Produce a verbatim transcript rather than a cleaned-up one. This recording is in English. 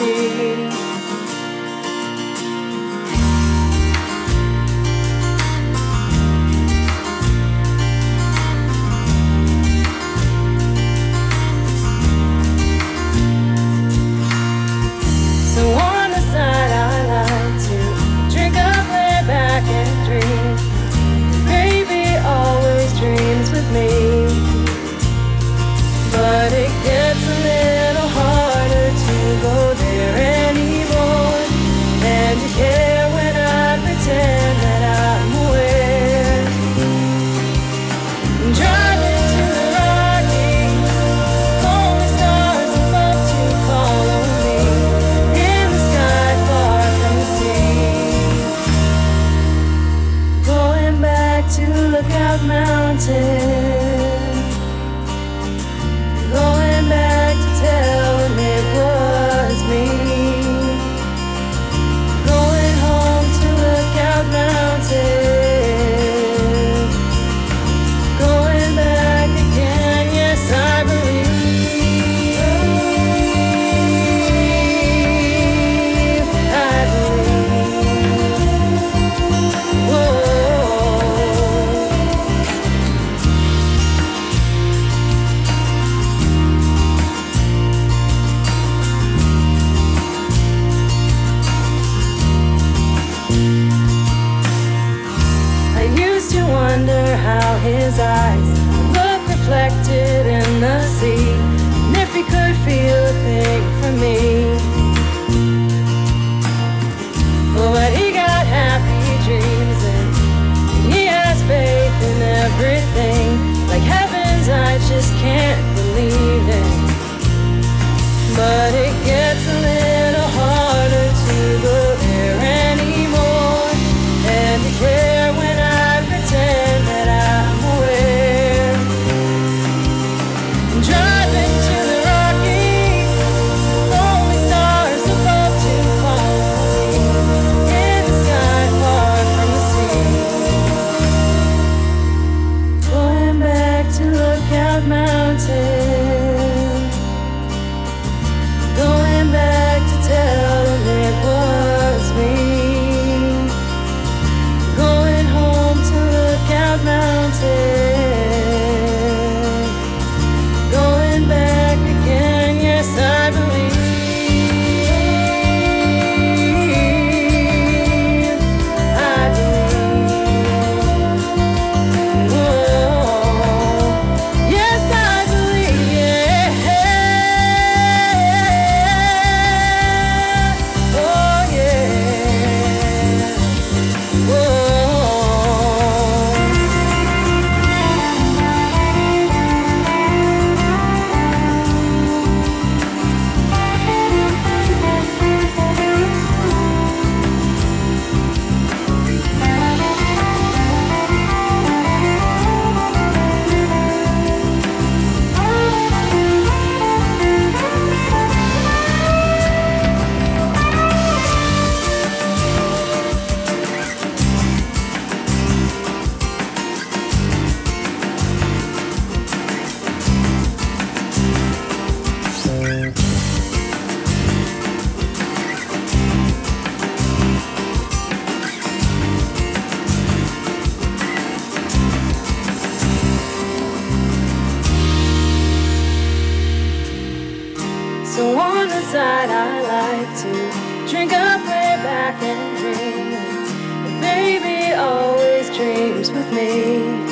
sea. So on the side I like to drink up, lay back and dream. Baby always dreams with me, but it gets a little harder to go there anymore. And you care when I pretend that I'm aware. I'm driving to the Rockies, only stars above to follow me. In the sky far from the sea, going back to Lookout Mountain. Going back to tell them it was me. Going home to Lookout Mountain. Going back again, yes I believe. I believe. Whoa. Wonder how his eyes look reflected in the sea, and if he could feel a thing for me. Oh, but he got happy dreams and he has faith in everything, like heavens I just can't believe in. But it gets a little harder to go there anymore, and to care when I pretend that I'm aware. I'm driving to the Rockies, only stars above to follow me. In the sky far from the sea, going back to Lookout Mountain. Going back to tell them it was me. Going home to Lookout Mountain. Going back again, yes I believe. I believe. Whoa. Yes I believe, yeah. Oh yeah. Whoa. So on the side I like to drink up, lay back and dream. And baby always dreams with me.